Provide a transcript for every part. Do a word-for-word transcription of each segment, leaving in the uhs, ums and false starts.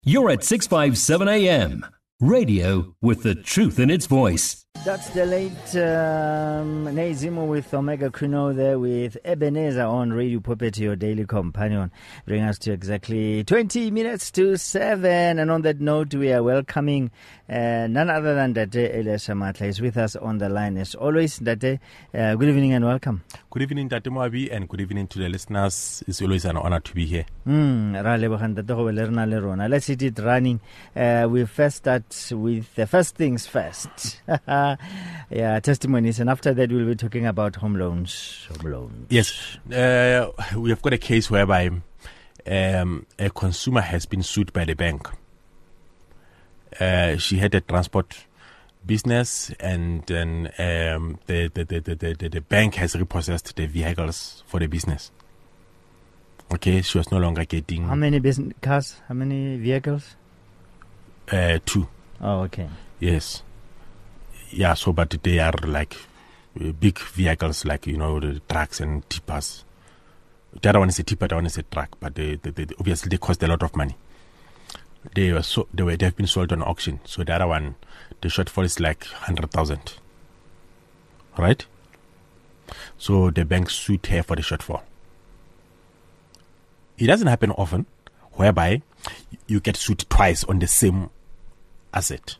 You're at six fifty-seven A M. Radio with the truth in its voice. That's the late um, Nazimo with Omega Kuno there with Ebenezer on Radio Puppet, your daily companion. Bring us to exactly twenty minutes to seven. And on that note, we are welcoming uh, none other than Date Elias Shamatla is with us on the line. As always, Date, uh, good evening and welcome. Good evening, Date Moabi, and good evening to the listeners. It's always an honor to be here. Mm, let's hit it running. Uh, we first start with the first things first. Yeah, testimonies, and after that we'll be talking about home loans. Home loans. Yes, uh, we have got a case whereby um, a consumer has been sued by the bank. Uh, she had a transport business, and then um, the, the, the, the, the, the bank has repossessed the vehicles for the business. Okay, she was no longer getting... How many business cars? How many vehicles? Uh, two. Oh, okay. Yes. Yeah, so but they are like uh, big vehicles, like, you know, the trucks and tippers. The other one is a tipper, the other one is a truck, but they, they, they, obviously they cost a lot of money. They were so they were they have been sold on auction. So the other one, the shortfall is like hundred thousand, right? So the bank sued her for the shortfall. It doesn't happen often, whereby you get sued twice on the same asset.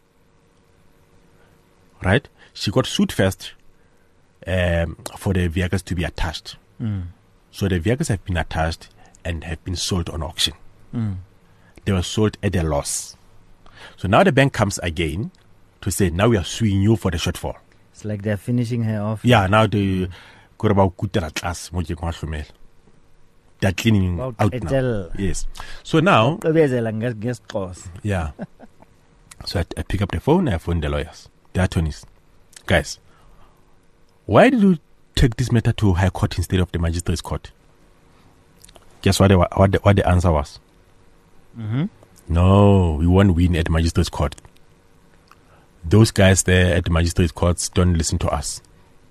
Right? She got sued first um, for the vehicles to be attached. Mm. So the vehicles have been attached and have been sold on auction. Mm. They were sold at a loss. So now the bank comes again to say, now we are suing you for the shortfall. It's like they're finishing her off. Yeah, now they go about class. They're cleaning About out Etel. now. Yes. So now, yeah. So I, I pick up the phone, I phone the lawyers, the attorneys. Guys, why did you take this matter to High Court instead of the Magistrates Court? Guess what the, what the, what the answer was? Mm-hmm. No, we won't win at the Magistrates Court. Those guys there at the Magistrates Courts don't listen to us.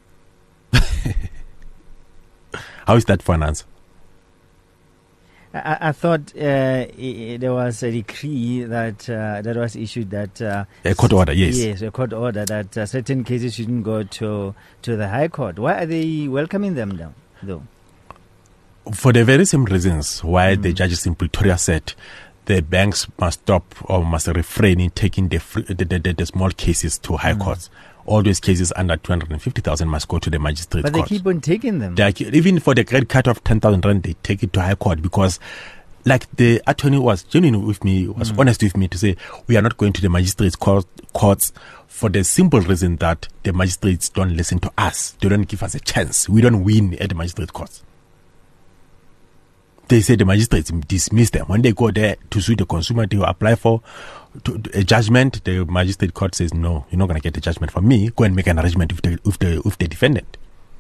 How is that for an answer? I, I thought uh, I, there was a decree that uh, that was issued that uh, a court order, yes, yes, a court order that uh, certain cases shouldn't go to to the High Court. Why are they welcoming them down, though? For the very same reasons why Mm. the judges in Pretoria said the banks must stop or must refrain in taking the free, the, the, the, the small cases to High Mm. Courts. All those cases under two hundred fifty thousand must go to the Magistrates But Court. they keep on taking them. They are, even for the credit card of ten thousand rand, they take it to High Court because, like, the attorney was genuine with me, was Mm. honest with me to say, we are not going to the Magistrates court, courts for the simple reason that the magistrates don't listen to us. They don't give us a chance. We don't win at the Magistrates courts. They say the magistrates dismiss them. When they go there to sue the consumer, they will apply for to, a judgment. The magistrate court says, no, you're not going to get a judgment from me. Go and make an arrangement with the, with the, with the defendant.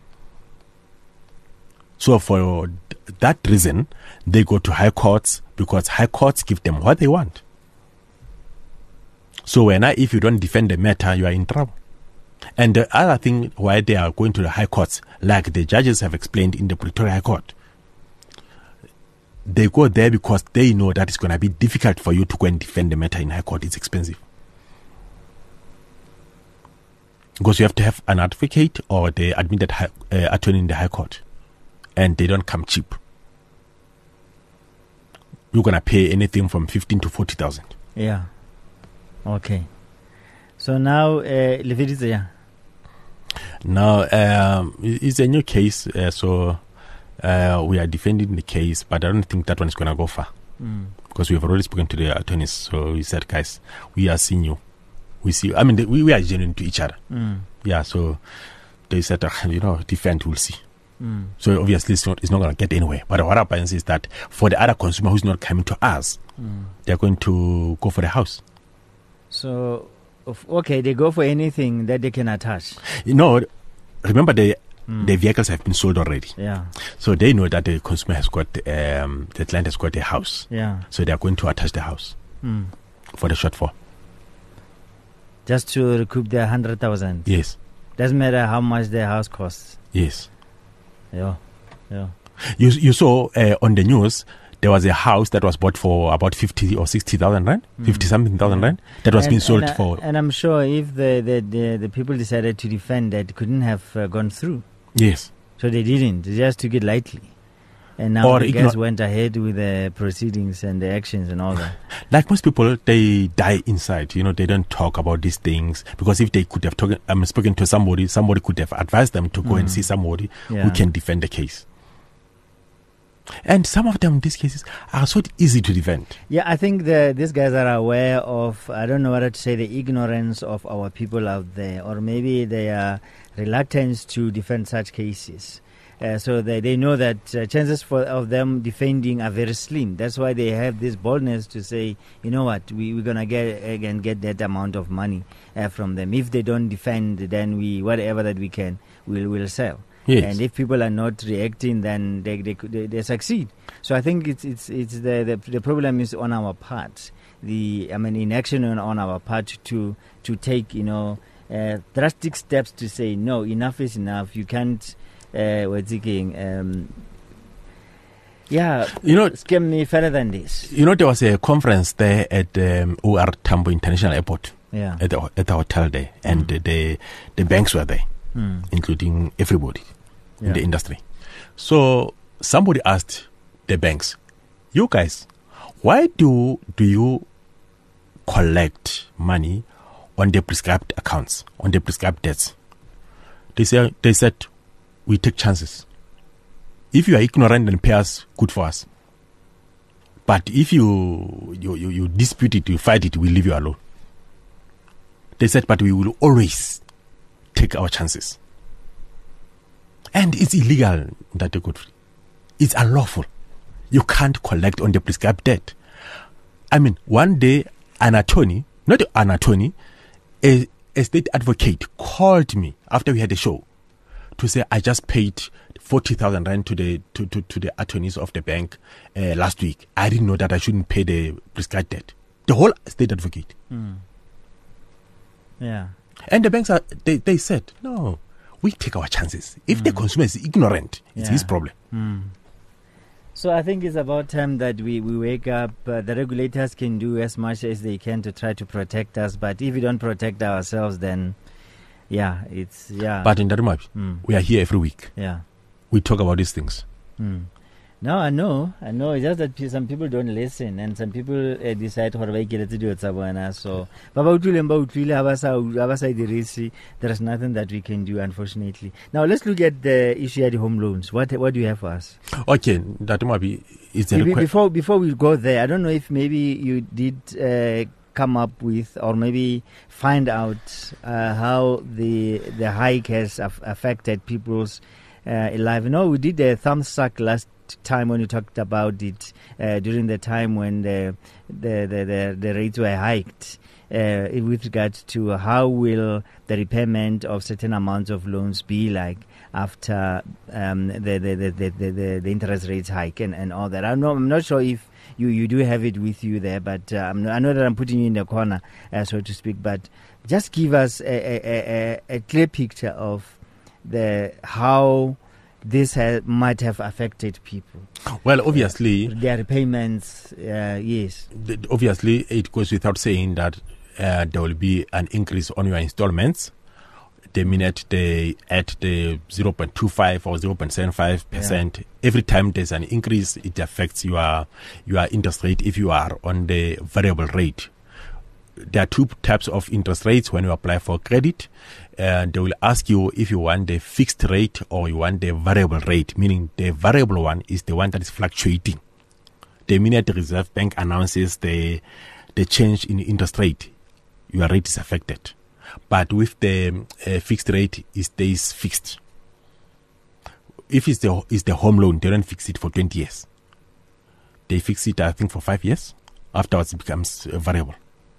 So for that reason, they go to High Courts because High Courts give them what they want. So when I, if you don't defend the matter, you are in trouble. And the other thing why they are going to the High Courts, like the judges have explained in the Pretoria High Court, they go there because they know that it's going to be difficult for you to go and defend the matter in High Court. It's expensive. Because you have to have an advocate or the admitted high, uh, attorney in the High Court. And they don't come cheap. You're going to pay anything from fifteen to forty thousand. Yeah. Okay. So now, uh, Levidiza. Now, um, it's a new case, uh, so uh, we are defending the case, but I don't think that one is going to go far. Mm. Because we have already spoken to the attorneys, so we said, guys, we are seeing you. We see, I mean, the, we, we are genuine to each other. Mm. Yeah, so they said, uh, you know, defend, we'll see. Mm. So obviously it's not, it's not going to get anywhere. But what happens is that for the other consumer who's not coming to us, Mm. they're going to go for the house. So, of- okay, they go for anything that they can attach. You know, remember the Mm. the vehicles have been sold already. Yeah, So they know that the consumer has got, um, the client has got a house. yeah. So they are going to attach the house Mm. for the shortfall. Just to recoup their hundred thousand. Yes, Doesn't matter how much their house costs. yes. Yeah, yeah. You you saw uh, on the news there was a house that was bought for about fifty or sixty thousand rand, Mm. fifty something thousand rand, that was and, being sold and, uh, for. And I'm sure if the, the, the, the people decided to defend that, couldn't have uh, gone through. Yes. So they didn't. They just took it lightly. And now Or the igno- guys went ahead with the proceedings and the actions and all that. Like most people, they die inside. You know, they don't talk about these things because if they could have talked, um, spoken to somebody, somebody could have advised them to go Mm. and see somebody Yeah. who can defend the case. And some of them, these cases, are so easy to defend. Yeah, I think the, these guys are aware of, I don't know whether to say the ignorance of our people out there, or maybe their reluctance to defend such cases. Uh, so they, they know that uh, chances for of them defending are very slim. That's why they have this boldness to say, you know what, we, we're going to get again get that amount of money uh, from them. If they don't defend, then we whatever that we can, we'll, we'll sell. Yes. And if people are not reacting, then they they, they, they succeed. So I think it's it's it's the, the the problem is on our part. The I mean inaction on, on our part to to take you know uh, drastic steps to say no, enough is enough. You can't. Uh, what's it saying? Um, yeah, You know, scam me further than this. you know, there was a conference there at um, O R Tambo International Airport, Yeah. at the, at the hotel there, and Mm. the the banks were there, Mm. including everybody in Yeah. the industry. So somebody asked the banks, "You guys, why do do you collect money on the prescribed accounts, on the prescribed debts?" They say they said, "We take chances. If you are ignorant and pay us, good for us. But if you you, you, you dispute it, you fight it, we leave you alone." They said, "But we will always take our chances." And it's illegal, that Godfrey. It's unlawful. You can't collect on the prescribed debt. I mean, one day, an attorney, not an attorney, a, a state advocate called me after we had a show to say, "I just paid forty thousand rand to the to, to, to the attorneys of the bank uh, last week. I didn't know that I shouldn't pay the prescribed debt." The whole state advocate. Mm. Yeah. And the banks, are they, they said, "No, we take our chances. If the consumer is ignorant, it's Yeah. his problem." Mm. So I think it's about time that we, we wake up. Uh, the regulators can do as much as they can to try to protect us. But if we don't protect ourselves, then, yeah, it's, yeah. But in Darumabi, Mm. we are here every week. Yeah. We talk about these things. Mm. No, I know. I know. It's just that pe- some people don't listen, and some people uh, decide how to get do it. So, Baba utlile mba utlile, ha ba sa ha ba sa e dirise. There is nothing that we can do, unfortunately. Now let's look at the issue of the home loans. What what do you have for us? Okay, Darumabi is the Maybe requ- before before we go there, I don't know if maybe you did uh, come up with or maybe find out uh, how the the hike has af- affected people's uh, life. You know, we did a thumb suck last time when we talked about it uh, during the time when the the the, the, the rates were hiked. Uh, with regards to how will the repayment of certain amounts of loans be like after um, the, the, the, the, the, the interest rates hike and, and all that. I'm not, I'm not sure if you, you do have it with you there, but uh, I'm, I know that I'm putting you in the corner, uh, so to speak, but just give us a, a, a, a clear picture of the how this ha- might have affected people. Well, obviously, Their repayments, uh, yes. th- obviously, it goes without saying that uh, there will be an increase on your installments the minute they add the zero point two five or zero point seven five percent. Every time there's an increase, it affects your your interest rate if you are on the variable rate. There are two types of interest rates when you apply for credit. Uh, they will ask you if you want the fixed rate or you want the variable rate, meaning the variable one is the one that is fluctuating. The minute the Reserve Bank announces the the change in interest rate, your rate is affected. But with the uh, fixed rate, it stays fixed. If it's the it's the home loan, they don't fix it for twenty years. They fix it, I think, for five years. Afterwards, it becomes uh, variable.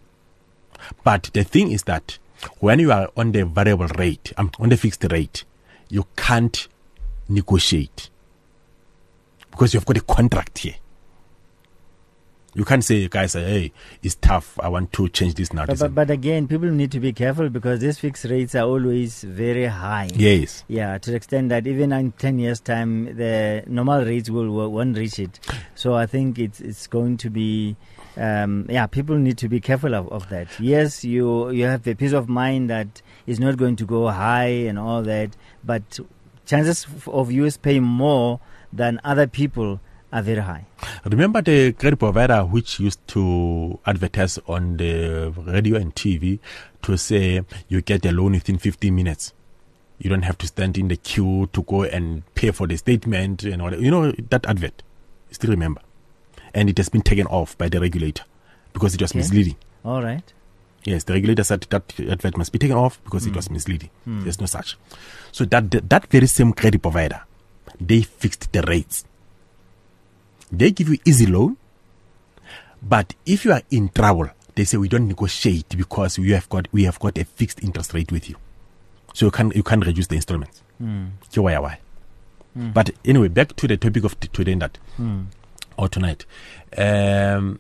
But the thing is that when you are on the variable rate, um, on the fixed rate, you can't negotiate because you've got a contract here. You can't say, guys, hey, it's tough. I want to change this now. But, but, but again, people need to be careful because these fixed rates are always very high. Yes. Yeah, to the extent that even in ten years' time, the normal rates will, will won't reach it. So I think it's it's going to be, um, yeah, people need to be careful of, of that. Yes, you you have the peace of mind that it's not going to go high and all that, but chances of you paying more than other people are very high. Remember the credit provider which used to advertise on the radio and T V to say you get a loan within fifteen minutes. You don't have to stand in the queue to go and pay for the statement and all that. You know that advert? You still remember? And it has been taken off by the regulator because it was okay. misleading. All right. Yes, the regulator said that advert must be taken off because mm. it was misleading. Mm. There's no such. So that that very same credit provider, they fixed the rates. They give you easy loan, but if you are in trouble, they say we don't negotiate because we have got we have got a fixed interest rate with you, so you can you can reduce the installments. Mm. Mm. But anyway, back to the topic of t- today that mm. or tonight, um,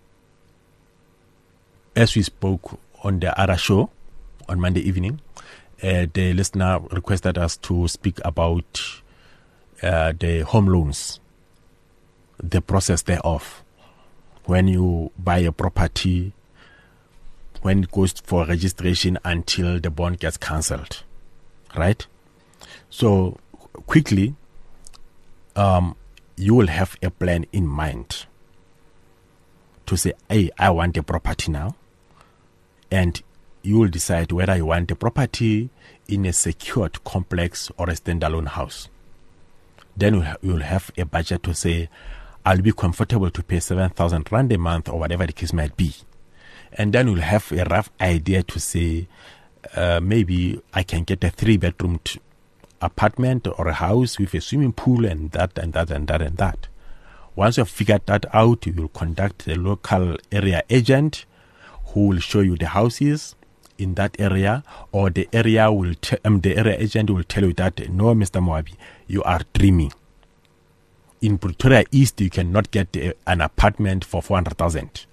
as we spoke on the other show on Monday evening, uh, the listener requested us to speak about uh, the home loans. The process thereof, when you buy a property, when it goes for registration until the bond gets cancelled, right? So quickly, um, you will have a plan in mind to say, hey, I want a property now, and you will decide whether you want a property in a secured complex or a standalone house. Then you will have a budget to say, I'll be comfortable to pay seven thousand rand a month or whatever the case might be. And then you'll have a rough idea to say, uh, maybe I can get a three-bedroom t- apartment or a house with a swimming pool and that and that and that and that. Once you've figured that out, you will contact the local area agent who will show you the houses in that area, or the area will t- um, the area agent will tell you that, no, Mister Moabi, you are dreaming. In Pretoria East, you cannot get a, an apartment for four hundred thousand.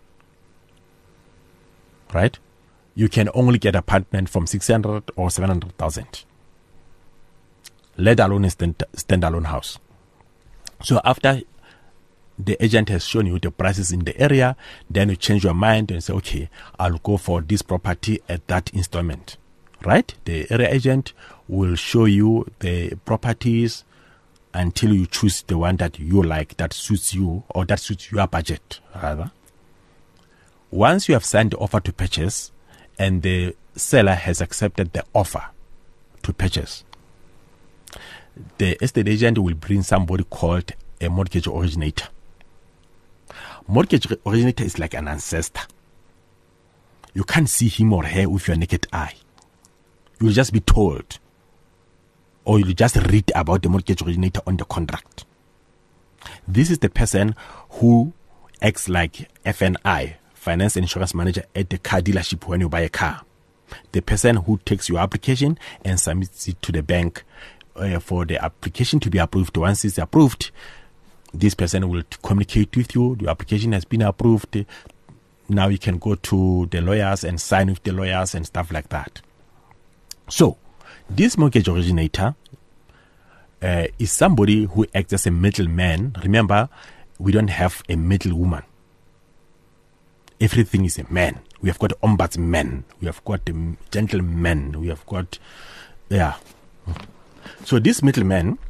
Right? You can only get an apartment from six hundred or seven hundred thousand. Let alone a stand, standalone house. So after the agent has shown you the prices in the area, then you change your mind and say, okay, I'll go for this property at that installment. Right? The area agent will show you the properties until you choose the one that you like, that suits you, or that suits your budget, rather. Once you have signed the offer to purchase, and the seller has accepted the offer to purchase, the estate agent will bring somebody called a mortgage originator. Mortgage originator is like an ancestor. You can't see him or her with your naked eye. You'll just be told, or you just read about the mortgage originator on the contract. This is the person who acts like F N I, Finance and Insurance Manager, at the car dealership when you buy a car. The person who takes your application and submits it to the bank uh, for the application to be approved. Once it's approved, this person will communicate with you. The application has been approved. Now you can go to the lawyers and sign with the lawyers and stuff like that. So, this mortgage originator uh, is somebody who acts as a middleman. Remember, we don't have a middlewoman. Everything is a man. We have got ombudsmen. We have got a gentleman. We have got, yeah. So this middleman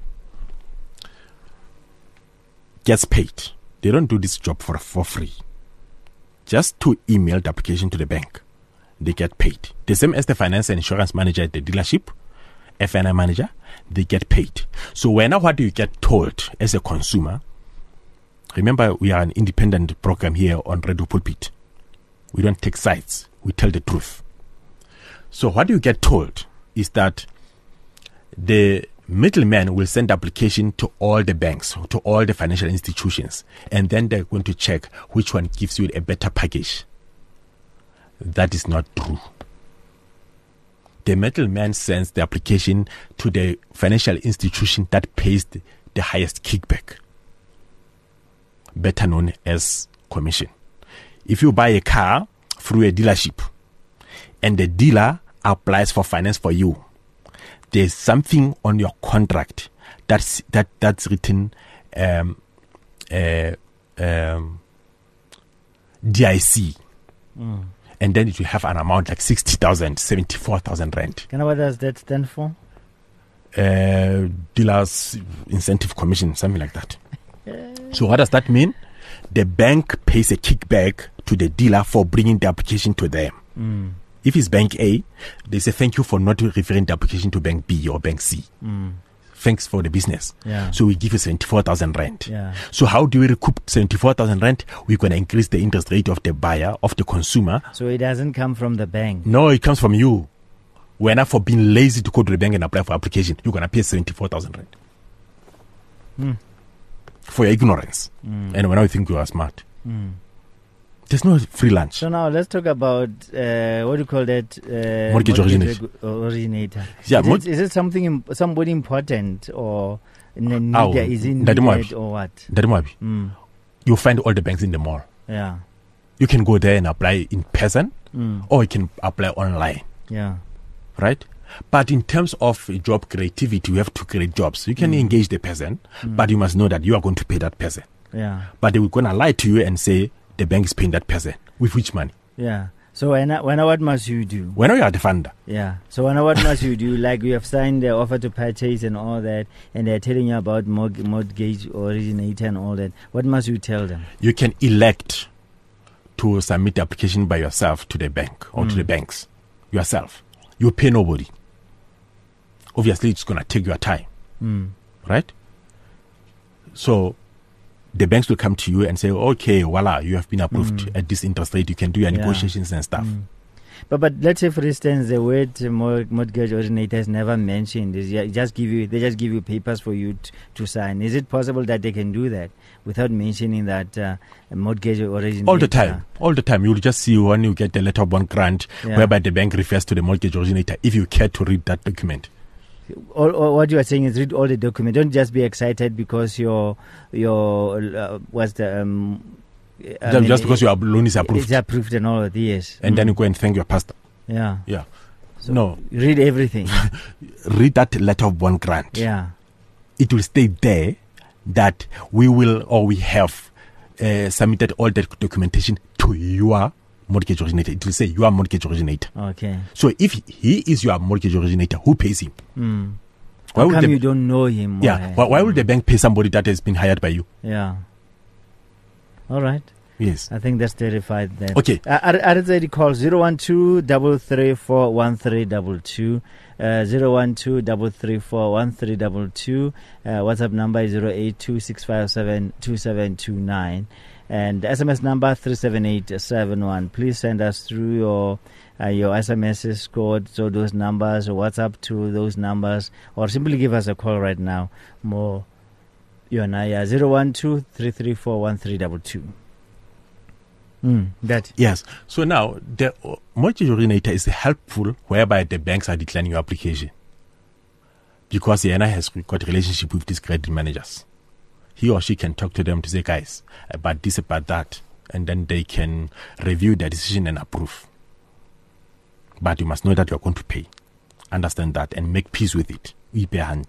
gets paid. They don't do this job for for free. Just to email the application to the bank, they get paid. The same as the finance and insurance manager at the dealership, F N I manager, they get paid. So when what do you get told as a consumer? Remember, we are an independent program here on Radio Pulpit. We don't take sides. We tell the truth. So what you get told is that the middleman will send application to all the banks, to all the financial institutions, and then they're going to check which one gives you a better package. That is not true. The middleman sends the application to the financial institution that pays the, the highest kickback, better known as commission. if you buy a car through a dealership and the dealer applies for finance for you, there's something on your contract that's that that's written um, uh, um, D I C, mm. and then it will have an amount like sixty thousand, seventy-four thousand rand. Can I what does that stand for? Uh, dealers incentive commission, something like that. So what does that mean? The bank pays a kickback to the dealer for bringing the application to them. Mm. If it's bank A, they say thank you for not referring the application to bank B or bank C. Mm. Thanks for the business. Yeah. So we give you seventy-four thousand rand. Yeah. So how do we recoup seventy-four thousand rand? We're going to increase the interest rate of the buyer, of the consumer. So it doesn't come from the bank. No, it comes from you. We're not for being lazy to go to the bank and apply for application. You're going to pay seventy-four thousand rand. Mm. For your ignorance. Mm. And when I think you are smart. Mm. There's no free lunch. So now let's talk about uh, what do you call that? Uh, mortgage originator. Regu- originator. Yeah, is, mor- it, is it something im- somebody important or in the Ow, media is in Ndadi needed Mwabi. or what? Ndadi Mwabi. Mm. You find all the banks in the mall. Yeah. You can go there and apply in person, Mm. or you can apply online. Yeah. Right? But in terms of job creativity, you have to create jobs. You can Mm. engage the person, Mm. but you must know that you are going to pay that person. Yeah. But they will going to lie to you and say the bank is paying that person. With which money? Yeah. So when I, when I, what must you do? When you are the funder. Yeah. So when I, what must you do? Like you have signed the offer to purchase and all that, and they're telling you about mortg- mortgage originator and all that. What must you tell them? You can elect to submit the application by yourself to the bank or Mm. to the banks yourself. You pay nobody. Obviously, it's going to take your time, Mm. right? So the banks will come to you and say, okay, voila, you have been approved Mm. at this interest rate. You can do your Yeah. negotiations and stuff. Mm. But but let's say, for instance, the word uh, mor- mortgage originator is never mentioned. Is ju- just give you they just give you papers for you t- to sign. Is it possible that they can do that without mentioning that uh, a mortgage originator? All the time, all the time. You'll just see when you get the letter of one grant, Yeah. whereby the bank refers to the mortgage originator, if you care to read that document. All, all, what you are saying is read all the document. Don't just be excited because your your uh, what's the um, I just mean, just because it- your loan is approved. It's approved and all of this. and Mm. then you go and thank your pastor. Yeah. Yeah. So No, read everything. read that letter of one grant. Yeah. It will state there that we will or we have uh, submitted all the documentation to your mortgage originator. It will say your mortgage originator. Okay. So if he is your mortgage originator, who pays him? Mm. Why How would come the, you don't know him? or yeah, her? why, why would the bank pay somebody that has been hired by you? Yeah. All right. Yes. I think that's clarified then. Okay. Uh, Arizedi call zero one two three three four one three two two. Uh, zero one two three three four one three two two. Uh, WhatsApp number is zero eight two six five seven two seven two nine. And S M S number three seven eight seven one. Please send us through your uh, your S M Ses code, so those numbers, or WhatsApp to those numbers, or simply give us a call right now. More, you and I, zero one two three three four one three two two. Mm, that. Yes. So now the uh, mortgage originator is helpful whereby the banks are declining your application because the N I has got a relationship with these credit managers. He or she can talk to them to say, guys, about this, about that, and then they can review their decision and approve. But you must know that you are going to pay. Understand that and make peace with it. We pay hand.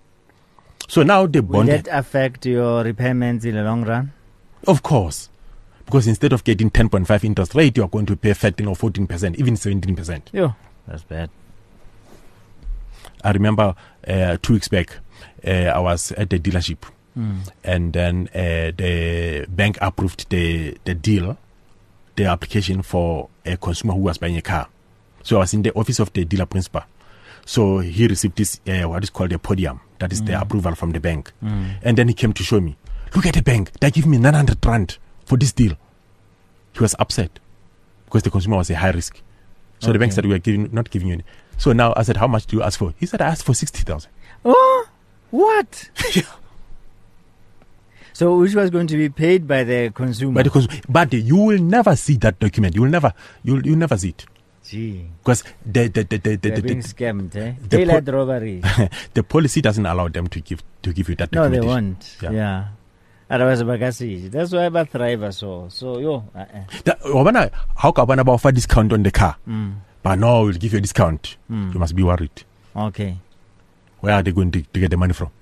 So now the Will bond. that affect your repayments in the long run? Of course. Because instead of getting ten point five interest rate, you are going to pay thirteen or fourteen percent, even seventeen percent. Yeah, that's bad. I remember uh, two weeks back, uh, I was at the dealership, Mm. and then uh, the bank approved the, the deal, the application for a consumer who was buying a car. So I was in the office of the dealer principal. So he received this, uh, what is called a podium, that is mm. the approval from the bank. Mm. And then he came to show me, look at the bank, they give me nine hundred rand for this deal. He was upset because the consumer was a high risk. So Okay. the bank said, we are giving, not giving you any. So now I said, how much do you ask for? He said, I asked for sixty thousand. Oh, what? Yeah. So which was going to be paid by the consumer? But, the consumer, but you will never see that document. You will never, you'll, you'll never see it. Gee, Because the, the, the, the, the, they're the, being the, scammed, eh? the Daylight robbery. the policy doesn't allow them to give, to give you that No, they documentation. won't. Yeah. Yeah. Otherwise, bagasi. That's why I thrive so. So yo. Uh-uh. How can I offer discount on the car? Mm. But no, we'll give you a discount. Mm. You must be worried. Okay. Where are they going to, to get the money from?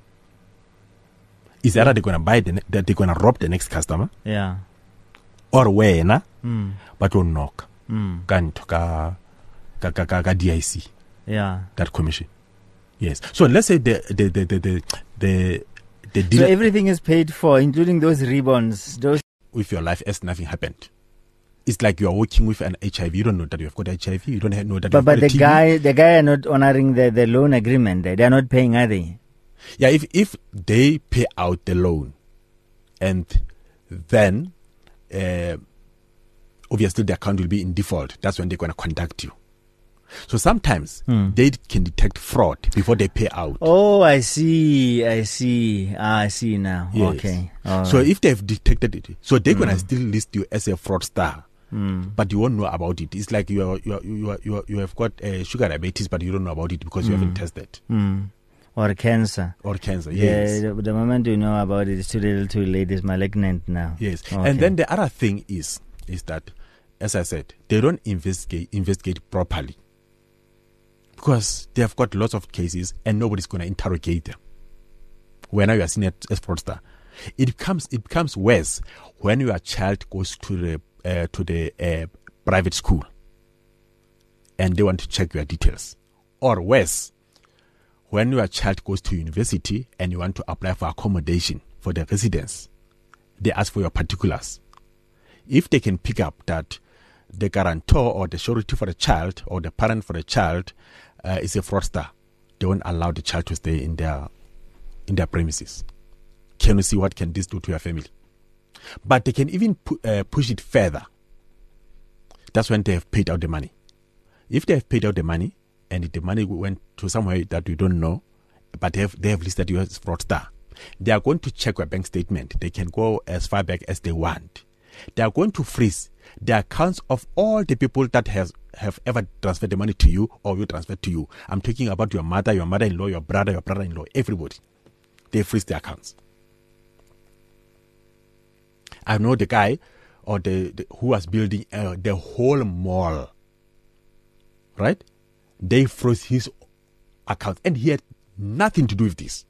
Is either they're going to buy the, that they're going to rob the next customer? Yeah. Or where na? Mm. But will knock. Mm. Kanto ka ka ka ka D I C. Yeah. That commission. Yes. So let's say the the the the the the, the deal. So everything is paid for, including those ribbons. Those with your life as nothing happened. It's like you are working with an H I V. You don't know that you have got H I V. You don't know that. But you've but got the a T B. guy the guy are not honoring the, the loan agreement. They are not paying, are they? Yeah. If if they pay out the loan, and then uh, obviously the account will be in default. That's when they're going to contact you. So sometimes Hmm. they can detect fraud before they pay out. Oh, I see. I see. Ah, I see now. Yes. Okay. All So right. if they've detected it, so they're gonna still list you as a fraudster, Mm. but you won't know about it. It's like you are, you are, you are, you, are, you have got uh, sugar diabetes, but you don't know about it because you haven't tested, Mm. Or cancer. or cancer. Yes, Yeah, the, the moment you know about it, it's too little, too late. It's malignant now. yes. Okay. And then the other thing is, is that, as I said, they don't investigate investigate properly because they have got lots of cases and nobody's gonna interrogate them. When you are seen as fraudster, it becomes it becomes worse when your child goes to the uh, to the uh, private school and they want to check your details, or worse, when your child goes to university and you want to apply for accommodation for the residence, they ask for your particulars. If they can pick up that the guarantor or the surety for the child or the parent for the child uh, is a fraudster, they won't allow the child to stay in their in their premises. Can you see what can this do to your family? But they can even pu- uh, push it further. That's when they have paid out the money. If they have paid out the money and the money went to somewhere that we don't know, but they have, they have listed you as fraudster, they are going to check your bank statement. They can go as far back as they want. They are going to freeze the accounts of all the people that has have ever transferred the money to you or you transferred to you. I'm talking about your mother, your mother-in-law, your brother, your brother-in-law, everybody. They freeze the accounts. I know the guy or the, the who was building uh, the whole mall, right? They froze his account and he had nothing to do with this.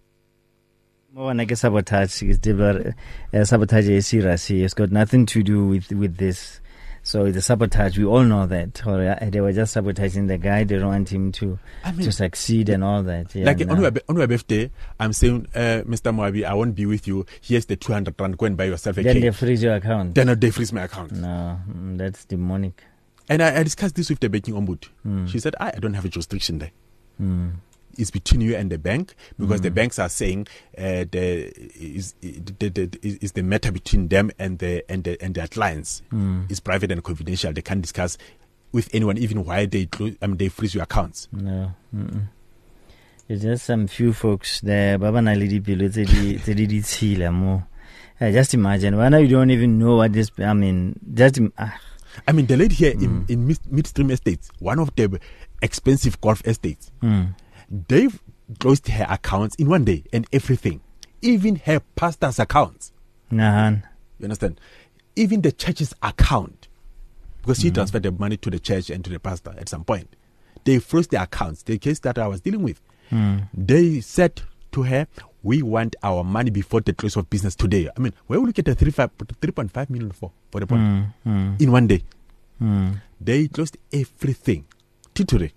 More like a sabotage. It's developed, uh, sabotage is serious. It's got nothing to do with, with this. So it's a sabotage. We all know that. Or uh, they were just sabotaging the guy. They don't want him to I mean, to succeed and all that. Yeah, like no. on, your, on your birthday, I'm saying, uh, Mister Moabi, I won't be with you. Here's the two hundred rand. Go and buy yourself a Then cake. they freeze your account. Then they freeze my account. No, mm, that's demonic. And I, I discussed this with the banking ombud. Mm. She said, I, I don't have a jurisdiction there. Mm. It's between you and the bank because Mm. the banks are saying uh, the is the, the, is the matter between them and the and the, and their clients Mm. is private and confidential. They can't discuss with anyone even why they close, I mean, they freeze your accounts. No. Mm-mm. It's just some few folks there. Baba na lidi pilo tedi tedi di tshila mo. Uh, just imagine. Why now you don't even know what this. I mean, just. Im- ah. I mean, the lady here Mm. in in mid, midstream estates, one of the expensive golf estates, Mm. they've closed her accounts in one day and everything, even her pastor's accounts. Nahan. You understand? Even the church's account, because she transferred the money to the church and to the pastor at some point. They froze the accounts. The case that I was dealing with, Mm. they said to her, "We want our money before the close of business today." I mean, where will you get the three five three point five million for for the bond Mm. Mm. in one day? Mm. They closed everything, totally.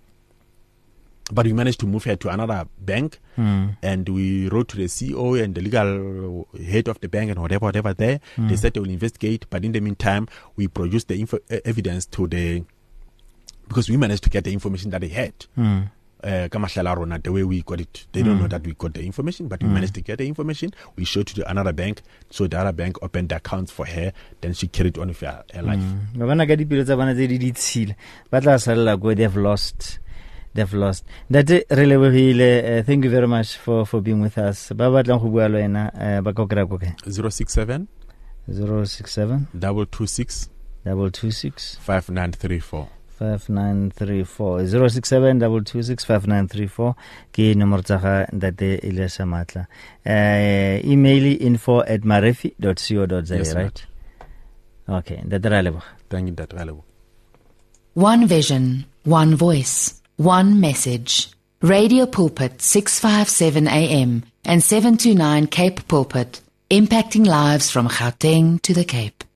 But we managed to move her to another bank, Mm. and we wrote to the C E O and the legal head of the bank and whatever, whatever there. Mm. They said they will investigate, but in the meantime, we produced the info, uh, evidence to the, because we managed to get the information that they had. Mm. Uh, Kamashla Rona, the way we got it, they don't know that we got the information, but we Mm. managed to get the information. We showed to the another bank, so the other bank opened the accounts for her. Then she carried on with her, her life. Ba bana ka dipelo tsa bana tse di ditshila ba tla sala go they've lost they've lost that relevile. Uh, thank you very much for for being with us. Ba batlang go bua le wena uh, ba ka kra go ke Zero six seven zero six seven double two six double two six five nine three four. five nine three four zero six seven two two six five nine three four ke nomoro tsa ga Ntate Elias Matla. Uh, email info at marefi dot co dot za, Yes, right? Okay, Ntate ra leboga. Thank you, Ntate. Hello. One vision, one voice, one message. Radio Pulpit six fifty-seven A M and seven twenty-nine Cape Pulpit, impacting lives from Gauteng to the Cape.